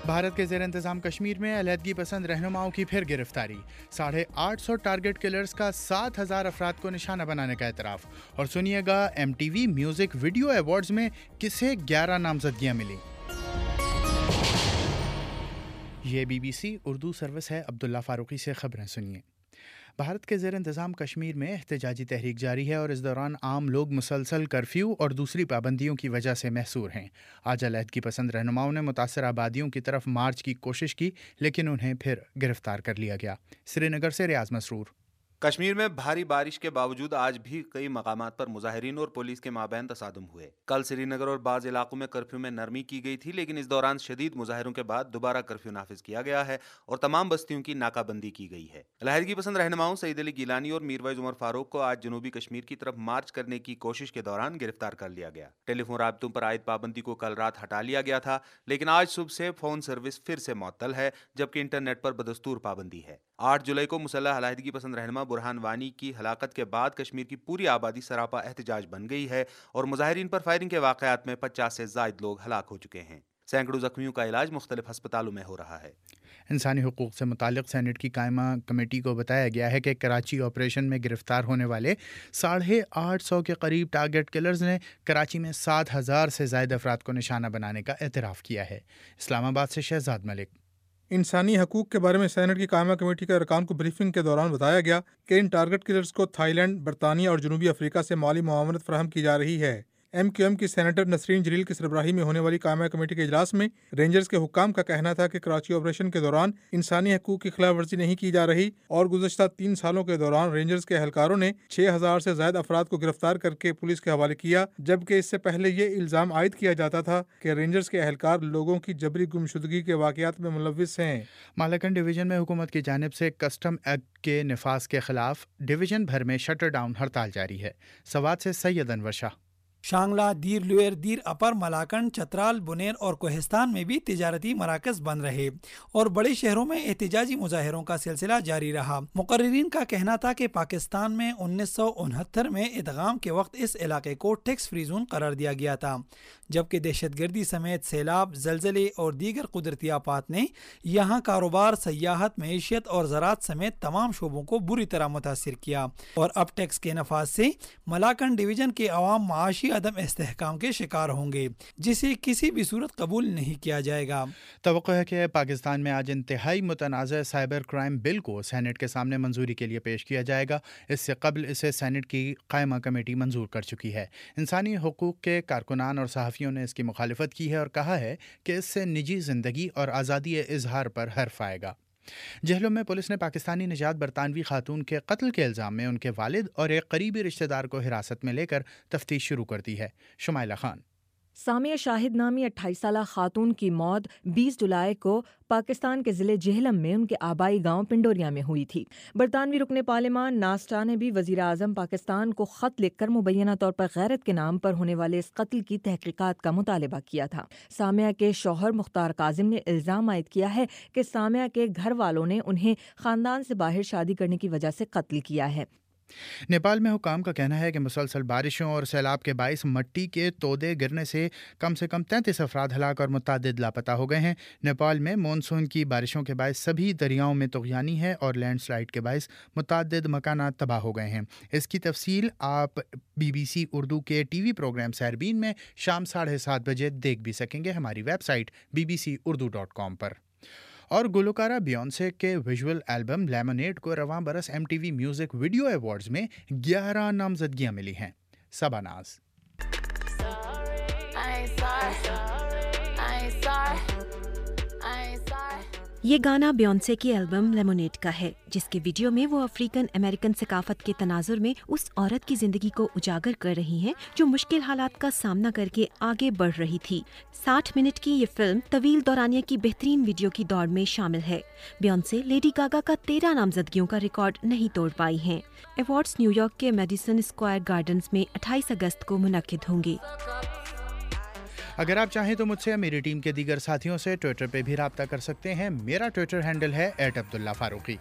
भारत के ज़ेर इंतज़ाम कश्मीर में अलहदगी पसंद रहनुमाओं की फिर गिरफ्तारी। 850 टारगेट किलर्स का 7,000 अफराद को निशाना बनाने का एतराफ़। और सुनिएगा MTV म्यूज़िक वीडियो अवार्ड्स में किसे 11 नामजदगियाँ मिली। ये BBC उर्दू सर्विस है। अब्दुल्ला फारूकी से खबरें सुनिए। भारत के ज़ेर इंतज़ाम कश्मीर में एहतजाजी तहरीक जारी है और इस दौरान आम लोग मुसलसल कर्फ्यू और दूसरी पाबंदियों की वजह से महसूर हैं। आज अलहदगी पसंद रहनुमाओं ने मुतासर आबादियों की तरफ मार्च की कोशिश की, लेकिन उन्हें फिर गिरफ्तार कर लिया गया। श्रीनगर से रियाज मसरूर। कश्मीर में भारी बारिश के बावजूद आज भी कई मकामात पर मुजाहिरीन और पुलिस के माबैन तसादुम हुए। कल श्रीनगर और बाज़ इलाकों में कर्फ्यू में नरमी की गई थी, लेकिन इस दौरान शदीद मुजाहिरों के बाद दोबारा कर्फ्यू नाफिज किया गया है और तमाम बस्तियों की नाकाबंदी की गई है। अलहदगी पसंद रहनुमाओं सईद अली गिलानी और मीरवाइज उमर फारूक को आज जनूबी कश्मीर की तरफ मार्च करने की कोशिश के दौरान गिरफ्तार कर लिया गया। टेलीफोन राब्तों पर आयद पाबंदी को कल रात हटा लिया गया था, लेकिन आज सुबह से फोन सर्विस फिर से मुअत्तल है, जबकि इंटरनेट पर बदस्तूर पाबंदी है। 8 जुलाई को मुसल्लह अलहदगी पसंद रहनुमा बुरहान वानी की हलाकत के बाद कश्मीर की पूरी आबादी सरापा एहतजाज बन गई है और मुजाहिरीन पर फायरिंग के वाक़यात में 50 से ज़ायद लोग हलाक हो चुके हैं। सैकड़ों जख्मियों का इलाज मुख्तलिफ अस्पतालों में हो रहा है। इंसानी हुकूक से मुतालिक सेनेट की कायमा कमेटी को बताया गया है कि कराची ऑपरेशन में गिरफ्तार होने वाले 850 के करीब टारगेट किलर्स ने कराची में 7,000 से ज़ायद अफराद को निशाना बनाने का एतराफ़ किया है। इस्लामाबाद से शहजाद मलिक। इंसानी हकूक़ के बारे में सेनेट की कायमा कमेटी के अरकान को ब्रीफिंग के दौरान बताया गया कि इन टारगेट किलर्स को थाईलैंड, बरतानिया और जनूबी अफ्रीका से माली मुआवनत फराहम की जा रही है। MQM की सेनेटर नसरीन जलील की सरबराही में होने वाली कायमा कमेटी के इजलास में रेंजर्स के हुक्काम का कहना था कि कराची ऑपरेशन के दौरान इंसानी हकूक़ की खिलाफ वर्जी नहीं की जा रही और गुज़श्ता 3 सालों के दौरान रेंजर्स के एहलकारों ने 6,000 से ज़ायद अफराद को गिरफ्तार करके पुलिस के हवाले किया, जबकि इससे पहले ये इल्ज़ाम आयद किया जाता था कि रेंजर्स के एहलकार लोगों की जबरी गुमशुदगी के वाक़यात में मुलव्विस हैं। मालाकन डिवीज़न में हुकूमत की जानिब से कस्टम एक्ट के नफाज के खिलाफ डिवीज़न भर में शटर डाउन हड़ताल जारी है। सवाद से सैयद अनवर शाह। शांगला, दीर लुएर, दीर अपर, मलाकन, चतराल, बुनेर और कोहिस्तान में भी तिजारती मराकज़ बंद रहे और बड़े शहरों में एहतजाजी मुजाहरों का सिलसिला जारी रहा। मुकर्रिरीन का कहना था कि पाकिस्तान में 1969 में इदगाम के वक्त इस इलाके को टैक्स फ्री जोन करार दिया गया था, जबकि दहशतगर्दी समेत सैलाब, जलजले और दीगर कुदरती आफात ने यहाँ कारोबार, सयाहत, मईशत और ज़राअत समेत तमाम शोबों को बुरी तरह मुतासिर किया और अब टैक्स के नफाज से मलाकन डिवीज़न के अवाम माशी अदम इस्तेहकाम के शिकार होंगे, जिसे किसी भी सूरत कबूल नहीं किया जाएगा। तवक्को है कि पाकिस्तान में आज इंतहाई मुतनाज़ साइबर क्राइम बिल को सेनेट के सामने मंजूरी के लिए पेश किया जाएगा। इससे कबल इसे सेनेट की कायमा कमेटी मंजूर कर चुकी है। इंसानी हुकूक के कारकुनान और सहाफ़ियों ने इसकी मुखालिफत की है और कहा है कि इससे निजी ज़िंदगी और आज़ादी इजहार पर हर्फ आएगा। जहलम में पुलिस ने पाकिस्तानी निजात बरतानवी खातून के कत्ल के इल्ज़ाम में उनके वालिद और एक करीबी रिश्तेदार को हिरासत में लेकर तफ्तीश शुरू कर दी है। शुमाइला खान। सामिया शाहिद नामी 28 साला खातून की मौत 20 जुलाई को पाकिस्तान के ज़िले जेहलम में उनके आबाई गांव पिंडोरिया में हुई थी। बरतानवी रुकने पार्लिमान नास्टा ने भी वज़ीर आज़म पाकिस्तान को ख़त लिखकर मुबैना तौर पर गैरत के नाम पर होने वाले इस कत्ल की तहकीकात का मुतालबा किया था। सामिया के शौहर मुख्तार काजिम ने इल्ज़ाम आयद किया है कि सामिया के घर वालों ने उन्हें ख़ानदान से बाहर शादी करने की वजह से कत्ल किया है। नेपाल में हुकाम का कहना है कि मुसलसल बारिशों और सैलाब के बाइस मिट्टी के तोदे गिरने से कम 33 अफराद हलाक और मुतअद्दिद लापता हो गए हैं। नेपाल में मानसून की बारिशों के बाइस सभी दरियाओं में तुग़यानी है और लैंडस्लाइड के बाइस मुतअद्दिद मकानात तबाह हो गए हैं। इसकी तफसील आप BBC उर्दू के TV प्रोग्राम सैरबीन में शाम 7:30 बजे देख भी सकेंगे हमारी वेबसाइट bbcurdu.com पर। और गुलकारा बियॉन्से के विजुअल एल्बम लेमोनेड को रवां बरस MTV म्यूज़िक वीडियो अवार्ड्स में 11 नामजदगियां मिली हैं। सबनाज। ये गाना बियॉन्से की एल्बम लेमोनेड का है, जिसके वीडियो में वो अफ्रीकन अमेरिकन सकाफत के तनाजुर में उस औरत की जिंदगी को उजागर कर रही हैं जो मुश्किल हालात का सामना करके आगे बढ़ रही थी। 60 मिनट की ये फिल्म तवील दौरानिया की बेहतरीन वीडियो की दौड़ में शामिल है। बियॉन्से लेडी गागा का 13 नामजदगियों का रिकॉर्ड नहीं तोड़ पाई हैं। अवार्ड्स न्यूयॉर्क के मेडिसन स्क्वायर गार्डन्स में 28 अगस्त को मुनक्किद होंगे। अगर आप चाहें तो मुझसे या मेरी टीम के दीगर साथियों से ट्विटर पे भी राब्ता कर सकते हैं। मेरा ट्विटर हैंडल है @अब्दुल्ला फारूकी।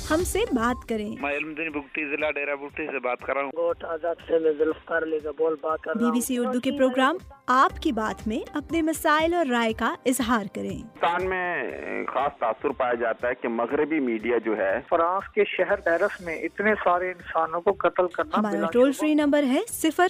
ہم سے بات کریں۔ میں علمدین بگٹی ضلع ڈیرہ بگٹی سے بات کر رہا ہوں۔ گوٹ آزاد سے میں ذوالفقار علی کا بول بات کر رہا ہوں۔ BBC اردو کے پروگرام آپ کی بات میں اپنے مسائل اور رائے کا اظہار کریں۔ پاکستان میں خاص تاثر پایا جاتا ہے کہ مغربی میڈیا جو ہے فرانس کے شہر پیرس میں اتنے سارے انسانوں کو قتل کرنا۔ ہمارا ٹول فری نمبر ہے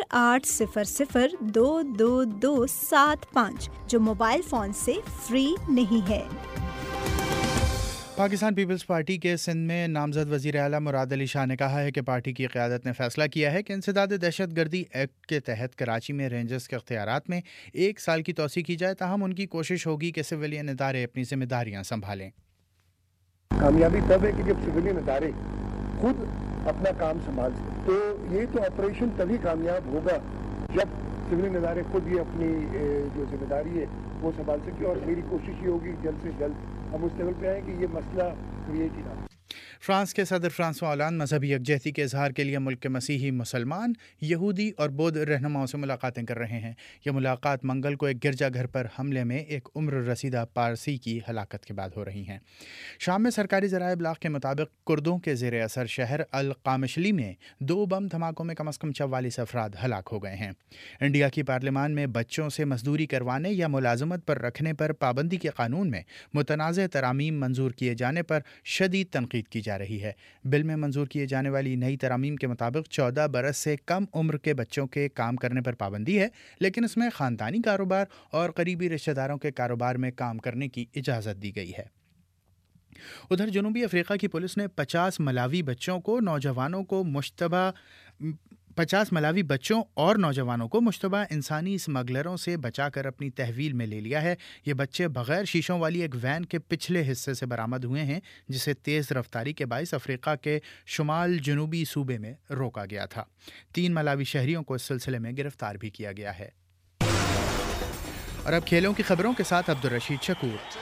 0800-222-705 جو موبائل فون سے فری نہیں ہے۔ پاکستان پیپلز پارٹی کے سندھ میں نامزد وزیر اعلیٰ مراد علی شاہ نے کہا ہے کہ پارٹی کی قیادت نے فیصلہ کیا ہے کہ انسداد دہشت گردی ایکٹ کے تحت کراچی میں رینجرز کے اختیارات میں 1 سال کی توسیع کی جائے، تاہم ان کی کوشش ہوگی کہ سویلین ادارے اپنی ذمہ داریاں سنبھالیں۔ کامیابی تب ہے کہ جب سویلین ادارے خود اپنا کام سنبھال سکیں، تو یہ تو آپریشن تبھی کامیاب ہوگا جب سویلین ادارے خود یہ اپنی جو ذمہ داری ہے وہ سنبھال سکے، اور میری کوشش یہ ہوگی جلد سے جلد ہم اس لیول پہ آئیں کہ یہ مسئلہ کریٹ ہی نہ ہو۔ فرانس کے صدر فرانسوا ہولانڈ مذہبی یکجہتی کے اظہار کے لیے ملک کے مسیحی، مسلمان، یہودی اور بودھ رہنماؤں سے ملاقاتیں کر رہے ہیں۔ یہ ملاقات منگل کو ایک گرجا گھر پر حملے میں ایک عمر رسیدہ پارسی کی ہلاکت کے بعد ہو رہی ہیں۔ شام میں سرکاری ذرائع ابلاغ کے مطابق کردوں کے زیر اثر شہر القامشلی میں 2 بم دھماکوں میں کم از کم 44 افراد ہلاک ہو گئے ہیں۔ انڈیا کی پارلیمان میں بچوں سے مزدوری کروانے یا ملازمت پر رکھنے پر پابندی کے قانون میں متنازع ترامیم منظور کیے جانے پر شدید تنقید کی جا رہی ہے۔ بل میں منظور کیے جانے والی نئی ترامیم کے مطابق 14 برس سے کم عمر کے بچوں کے کام کرنے پر پابندی ہے، لیکن اس میں خاندانی کاروبار اور قریبی رشتہ داروں کے کاروبار میں کام کرنے کی اجازت دی گئی ہے۔ ادھر جنوبی افریقہ کی پولیس نے 50 ملاوی بچوں اور نوجوانوں کو مشتبہ انسانی اسمگلروں سے بچا کر اپنی تحویل میں لے لیا ہے۔ یہ بچے بغیر شیشوں والی ایک وین کے پچھلے حصے سے برآمد ہوئے ہیں، جسے تیز رفتاری کے باعث افریقہ کے شمال جنوبی صوبے میں روکا گیا تھا۔ 3 ملاوی شہریوں کو اس سلسلے میں گرفتار بھی کیا گیا ہے۔ اور اب کھیلوں کی خبروں کے ساتھ عبدالرشید شکور۔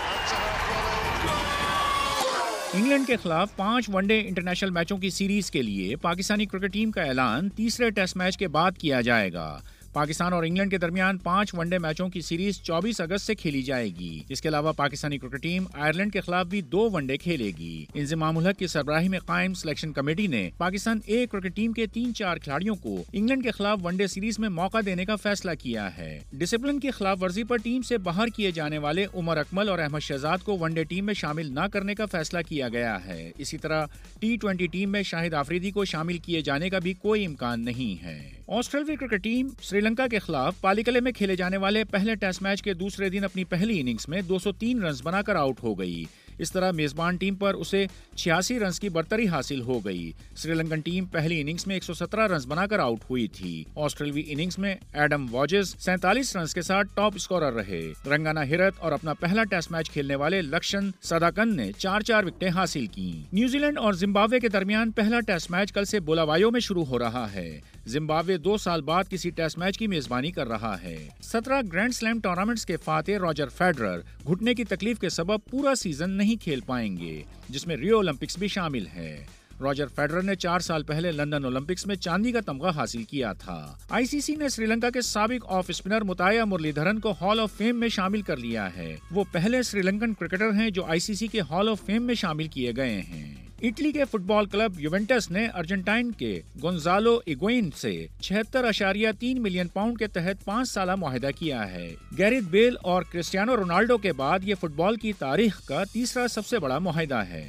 انگلینڈ کے خلاف 5 ون ڈے انٹرنیشنل میچوں کی سیریز کے لیے پاکستانی کرکٹ ٹیم کا اعلان تیسرے ٹیسٹ میچ کے بعد کیا جائے گا۔ پاکستان اور انگلینڈ کے درمیان 5 ون ڈے میچوں کی سیریز 24 اگست سے کھیلی جائے گی۔ اس کے علاوہ پاکستانی کرکٹ ٹیم آئرلینڈ کے خلاف بھی 2 ون ڈے کھیلے گی۔ انضمام الحق کی سربراہی میں قائم سلیکشن کمیٹی نے پاکستان اے کرکٹ ٹیم کے 3-4 کھلاڑیوں کو انگلینڈ کے خلاف ون ڈے سیریز میں موقع دینے کا فیصلہ کیا ہے۔ ڈسپلن کی خلاف ورزی پر ٹیم سے باہر کیے جانے والے عمر اکمل اور احمد شہزاد کو ون ڈے ٹیم میں شامل نہ کرنے کا فیصلہ کیا گیا ہے۔ اسی طرح T20 ٹیم میں شاہد آفریدی کو شامل کیے جانے کا بھی کوئی امکان نہیں ہے۔ آسٹریلوی کرکٹ ٹیم سری لنکا کے خلاف پالیکلے میں کھیلے جانے والے پہلے ٹیسٹ میچ کے دوسرے دن اپنی پہلی اننگز میں 203 رنز بنا کر آؤٹ ہو گئی۔ اس طرح میزبان ٹیم پر اسے 86 رنز کی برتری حاصل ہو گئی۔ سری لنکن ٹیم پہلی اننگز میں 117 رنز بنا کر آؤٹ ہوئی تھی۔ آسٹریلوی اننگز میں ایڈم واجز 47 رنز کے ساتھ ٹاپ اسکورر رہے۔ رنگانا ہرت اور اپنا پہلا ٹیسٹ میچ کھیلنے والے لکشن سداکن نے 4 وکٹیں حاصل کی۔ نیوزی لینڈ اور زمبابوے کے درمیان پہلا ٹیسٹ میچ کل سے بولاوایو میں شروع ہو رہا ہے۔ زمبابوے 2 سال بعد کسی ٹیسٹ میچ کی میزبانی کر رہا ہے۔ 17 گرینڈ سلیم ٹورنامنٹس کے فاتح راجر فیڈرر گھٹنے کی تکلیف کے سبب پورا سیزن نہیں کھیل پائیں گے، جس میں ریو اولمپکس بھی شامل ہے۔ راجر فیڈرر نے 4 سال پہلے لندن اولمپکس میں چاندی کا تمغہ حاصل کیا تھا۔ ICC نے سری لنکا کے سابق آف اسپنر متایا مرلی دھرن کو ہال آف فیم میں شامل کر لیا ہے۔ وہ پہلے سری لنکن کرکٹر ہیں جو ICC کے ہال آف فیم میں شامل کیے گئے ہیں۔ اٹلی کے فٹ بال کلب یوونٹس نے ارجنٹائن کے گونزالو ایگوئن سے 76.3 ملین پاؤنڈ کے تحت 5 سالہ معاہدہ کیا ہے۔ گیرتھ بیل اور کرسٹیانو رونالڈو کے بعد یہ فٹ بال کی تاریخ کا تیسرا سب سے بڑا معاہدہ ہے۔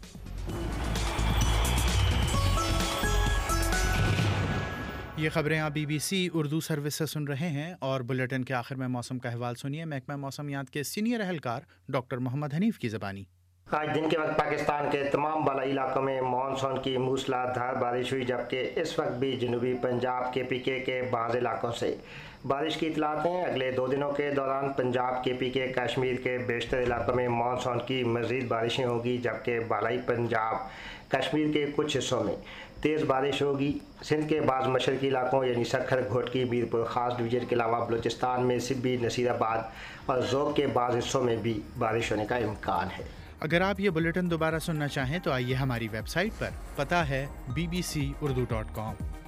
یہ خبریں آپ BBC اردو سروس سے سن رہے ہیں، اور بلیٹن کے آخر میں موسم کا احوال سنیے محکمہ موسمیات کے سینئر اہلکار ڈاکٹر محمد حنیف کی زبانی۔ آج دن کے وقت پاکستان کے تمام بالائی علاقوں میں مانسون کی موسلا دھار بارش ہوئی، جبکہ اس وقت بھی جنوبی پنجاب کے PK کے بعض علاقوں سے بارش کی اطلاعات ہیں۔ اگلے 2 دنوں کے دوران پنجاب کے PK کشمیر کے بیشتر علاقوں میں مانسون کی مزید بارشیں ہوگی، جبکہ بالائی پنجاب کشمیر کے کچھ حصوں میں تیز بارش ہوگی۔ سندھ کے بعض مشرقی علاقوں یعنی سکھر، گھوٹکی، میرپور خاص ڈویژن کے علاوہ بلوچستان میں سبی، نصیر آباد اور ذوب کے بعض حصوں میں بھی بارش ہونے کا امکان ہے۔ اگر آپ یہ بلیٹن دوبارہ سننا چاہیں تو آئیے ہماری ویب سائٹ پر، پتہ ہے bbcurdu.com۔